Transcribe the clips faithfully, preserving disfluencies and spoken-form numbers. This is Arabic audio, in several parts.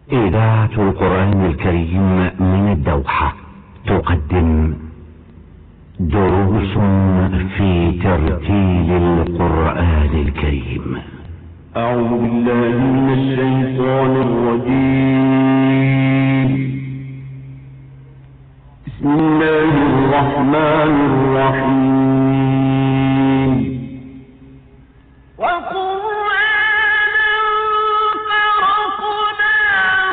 إذاعة القرآن الكريم من الدوحة تقدم دروس في ترتيل القرآن الكريم. أعوذ بالله من الشيطان الرجيم. بسم الله الرحمن الرحيم. وقرآنا فرقناه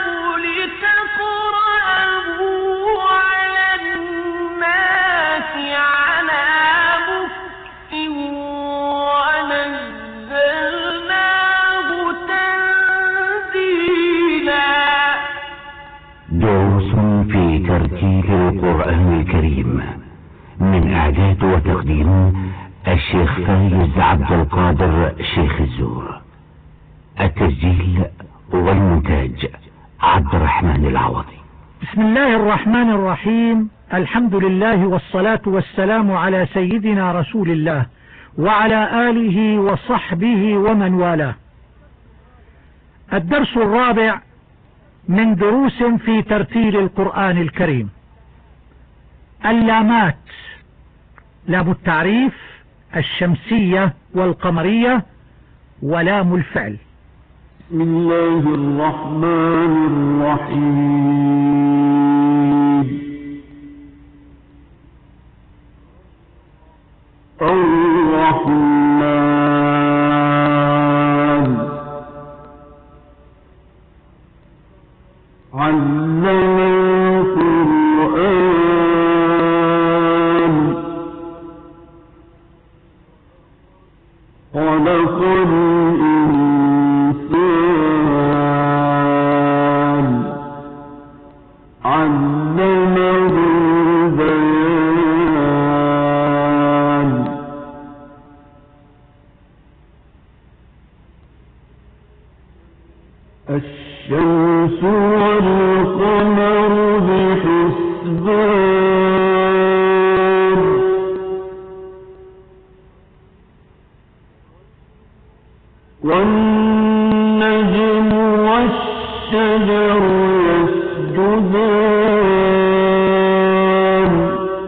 لتقرأه على الناس على مكث ونزلناه تنزيلا. دروس في ترتيل القرآن الكريم من إعداد وتقديم الشيخ فايز عبد القادر شيخ الزور. التسجيل والمونتاج عبد الرحمن العوضي. بسم الله الرحمن الرحيم. الحمد لله والصلاة والسلام على سيدنا رسول الله وعلى آله وصحبه ومن والاه. الدرس الرابع من دروس في ترتيل القرآن الكريم. اللامات: لام التعريف، الشمسية والقمرية، ولام الفعل. بسم الله الرحمن الرحيم. الرحمن علم القرآن خلق الإنسان علمه البيان. الشمس والقمر بحسبان والنجم والشجر يسجدان.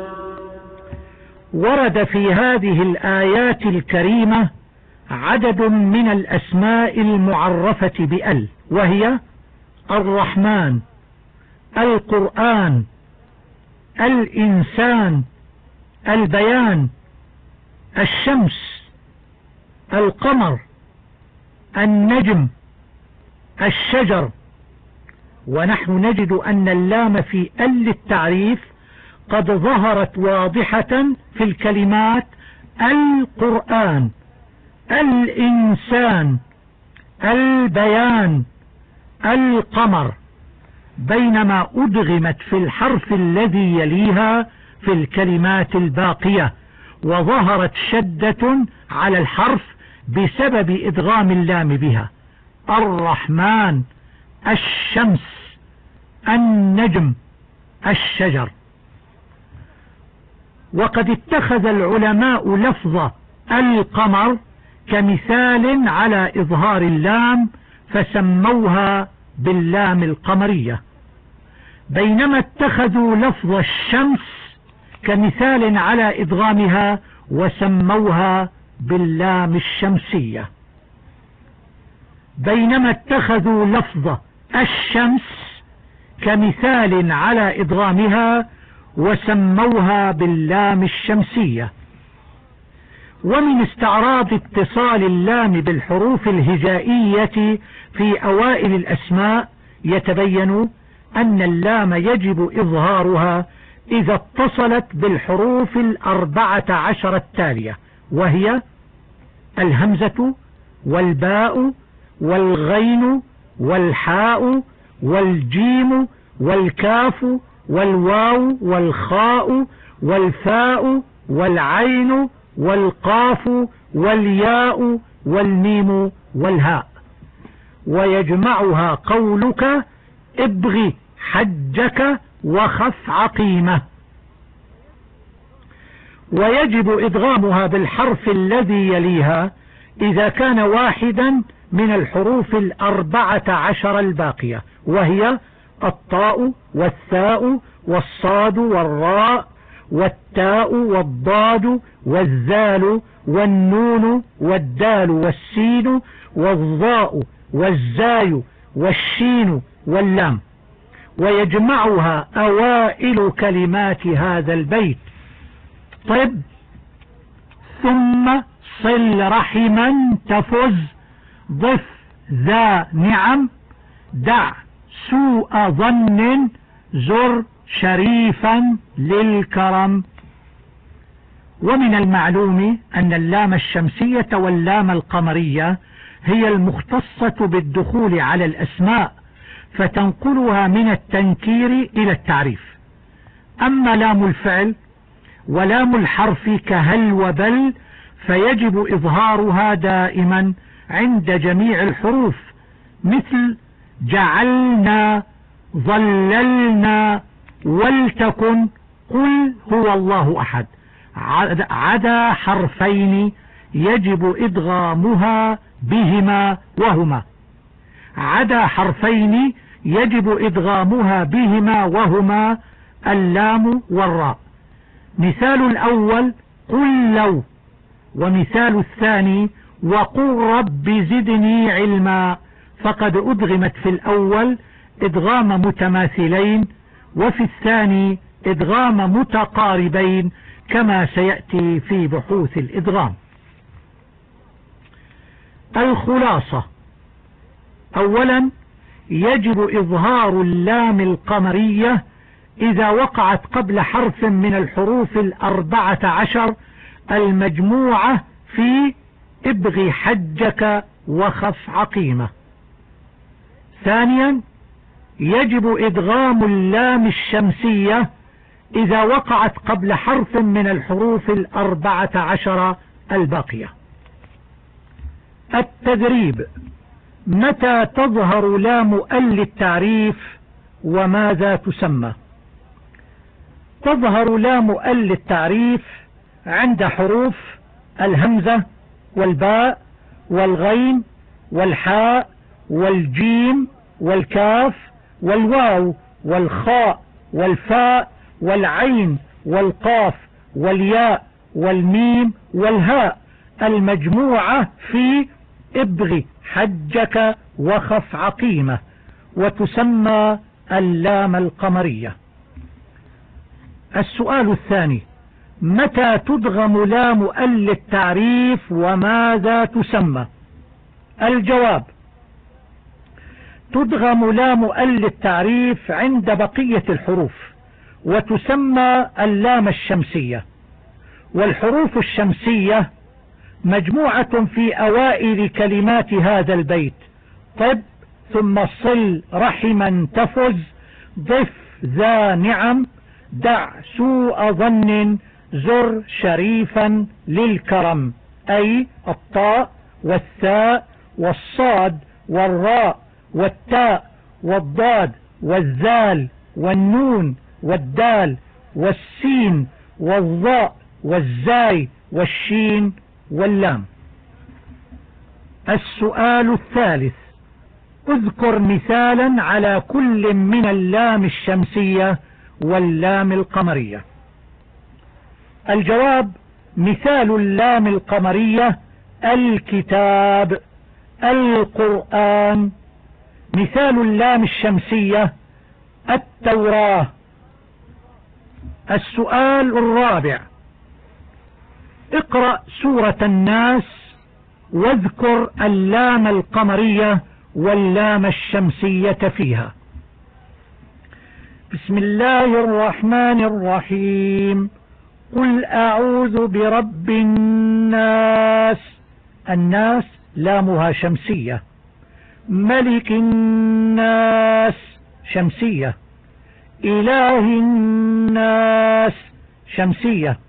ورد في هذه الآيات الكريمة عدد من الأسماء المعرفة بأل، وهي الرحمن، القرآن، الإنسان، البيان، الشمس، القمر، النجم، الشجر. ونحن نجد أن اللام في ال التعريف قد ظهرت واضحة في الكلمات القرآن، الإنسان، البيان، القمر، بينما أدغمت في الحرف الذي يليها في الكلمات الباقية، وظهرت شدة على الحرف بسبب إدغام اللام بها. الرحمن، الشمس، النجم، الشجر. وقد اتخذ العلماء لفظ القمر كمثال على إظهار اللام فسموها باللام القمرية، بينما اتخذوا لفظ الشمس كمثال على إدغامها وسموها باللام الشمسية، بينما اتخذوا لفظ الشمس كمثال على إدغامها وسموها باللام الشمسية. ومن استعراض اتصال اللام بالحروف الهجائية في أوائل الأسماء يتبين أن اللام يجب إظهارها إذا اتصلت بالحروف الأربعة عشر التالية، وهي الهمزة والباء والغين والحاء والجيم والكاف والواو والخاء والفاء والعين والقاف والياء والميم والهاء. ويجمعها قولك ابغ حجك وخف عقيمة. ويجب إدغامها بالحرف الذي يليها إذا كان واحدا من الحروف الأربعة عشر الباقية، وهي الطاء والثاء والصاد والراء والتاء والضاد والذال والنون والدال والسين والظاء والزاي والشين واللام، ويجمعها أوائل كلمات هذا البيت: طب، ثم صل رحما تفز، ضف ذا نعم، دع سوء ظن، زر شريفا للكرم. ومن المعلوم أن اللام الشمسية واللام القمرية هي المختصة بالدخول على الأسماء، فتنقلها من التنكير إلى التعريف. أما لام الفعل ولام الحرف كهل وبل فيجب إظهارها دائما عند جميع الحروف، مثل جعلنا، ظللنا، ولتكن، قل هو الله أحد، عدا حرفين يجب إدغامها بهما وهما عدا حرفين يجب إدغامها بهما وهما اللام والراء. مثال الأول قل لو، ومثال الثاني وقل رب زدني علما، فقد أدغمت في الأول إدغام متماثلين، وفي الثاني إدغام متقاربين كما سيأتي في بحوث الإدغام. الخلاصة: أولا، يجب إظهار اللام القمرية إذا وقعت قبل حرف من الحروف الأربعة عشر المجموعة في ابغ حجك وخف عقيمة. ثانيا، يجب إدغام اللام الشمسية إذا وقعت قبل حرف من الحروف الأربعة عشر الباقية. التدريب: متى تظهر لام ال التعريف وماذا تسمى؟ تظهر لام ال التعريف عند حروف الهمزة والباء والغين والحاء والجيم والكاف والواو والخاء والفاء والعين والقاف والياء والميم والهاء المجموعة في ابغ حجك وخف عقيمة، وتسمى اللام القمرية. السؤال الثاني: متى تدغم لام ال التعريف وماذا تسمى؟ الجواب: تدغم لام ال التعريف عند بقية الحروف وتسمى اللام الشمسية. والحروف الشمسية مجموعة في أوائل كلمات هذا البيت: طب، ثم صل رحما تفز، ضف ذا نعم، دع سوء ظن، زر شريفا للكرم، أي الطاء والثاء والصاد والراء والتاء والضاد والذال والنون والدال والسين والظاء والزاي والشين واللام. السؤال الثالث: اذكر مثالا على كل من اللام الشمسية واللام القمرية. الجواب: مثال اللام القمرية الكتاب، القرآن. مثال اللام الشمسية التوراة. السؤال الرابع: اقرأ سورة الناس واذكر اللام القمرية واللام الشمسية فيها. بسم الله الرحمن الرحيم. قل أعوذ برب الناس. الناس لامها شمسية. ملك الناس شمسية. إله الناس شمسية.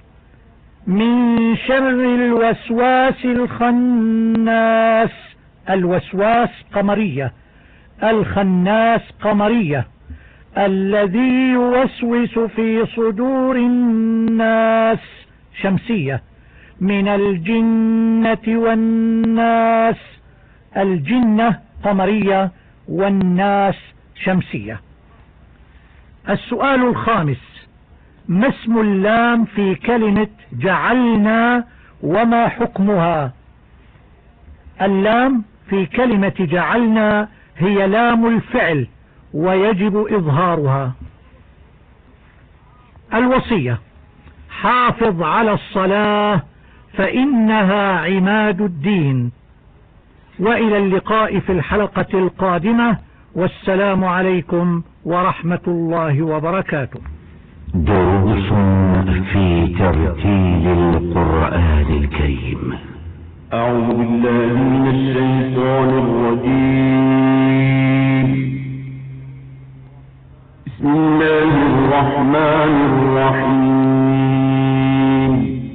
من شر الوسواس الخناس. الوسواس قمرية. الخناس قمرية. الذي يوسوس في صدور الناس شمسية. من الجنة والناس. الجنة قمرية والناس شمسية. السؤال الخامس: ما اسم اللام في كلمة جعلنا وما حكمها؟ اللام في كلمة جعلنا هي لام الفعل ويجب إظهارها. الوصية: حافظ على الصلاة فإنها عماد الدين. وإلى اللقاء في الحلقة القادمة، والسلام عليكم ورحمة الله وبركاته. دروس في ترتيل القرآن الكريم. أعوذ بالله من الشيطان الرجيم. بسم الله الرحمن الرحيم.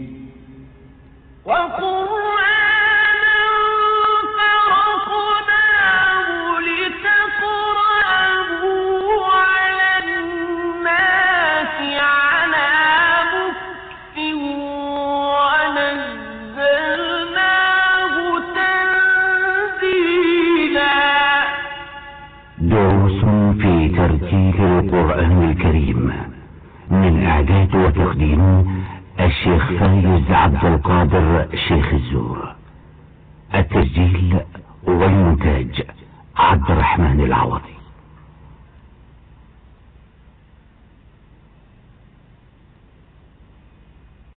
وقرآنا فرقناه لتقرأه على الناس على مكث ونزلناه تنزيلا. دروس في ترتيل القرآن الكريم من إعداد وتقديم الشيخ فايز عبد القادر شيخ الزور. التسجيل والمونتاج عبد الرحمن العوضي.